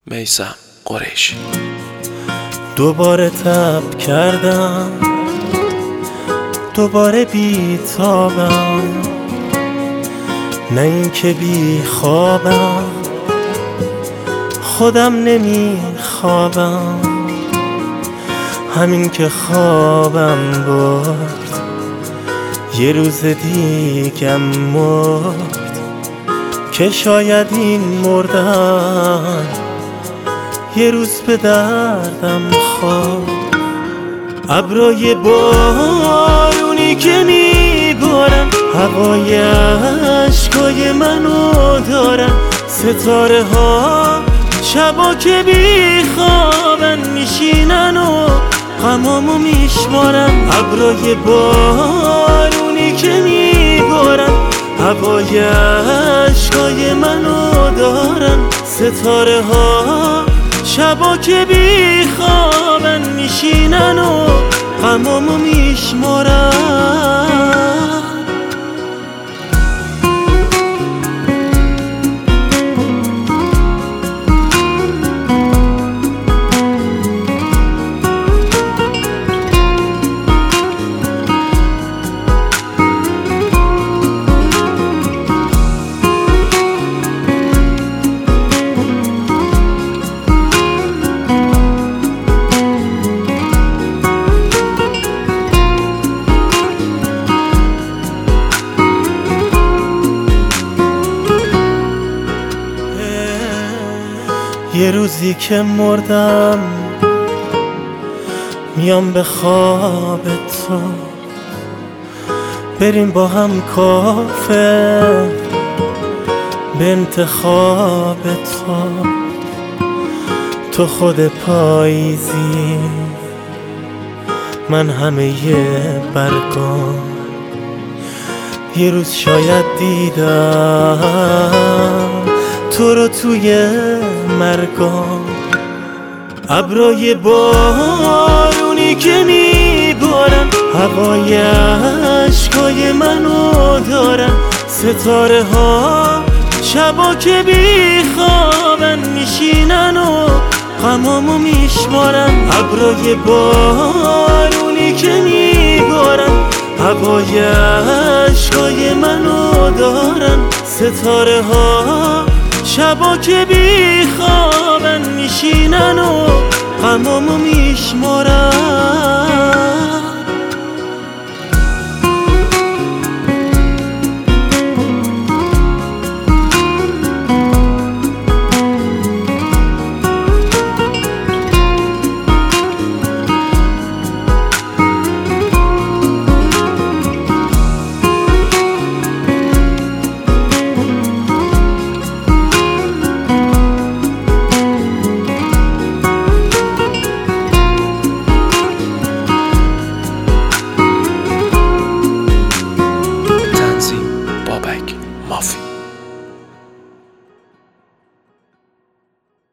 میثم قریشی. دوباره تب کردم، دوباره بیتابم، نه این که بی خوابم، خودم نمیخوابم، همین که خوابم برد یه روز دیگم مرد، که شاید این مردن یه روز به دردم خواب. ابرای بارونی که میبارن هوای عشقای منو دارن، ستاره ها شبا که بیخوابن میشینن و غمامو میشمارن. ابرای بارونی که میبارن هوای عشقای منو دارن، ستاره ها شبا که بیخوابن میشینن و غمامو میشمارن. یه روزی که مردم میام به خواب تو، بریم با هم کافه به انتخاب تو خود پاییزی، من همه برگام. یه روز شاید دیدم تو رو توی مرگام. ابرای بارونی که میبارن هوای عشقای منو دارن، ستاره ها شبا که بیخوابن میشینن و غمامو میشمارن. ابرای بارونی که میبارن هوای عشقای منو دارن، ستاره ها شبا که بیخوابن میشینن و غمامو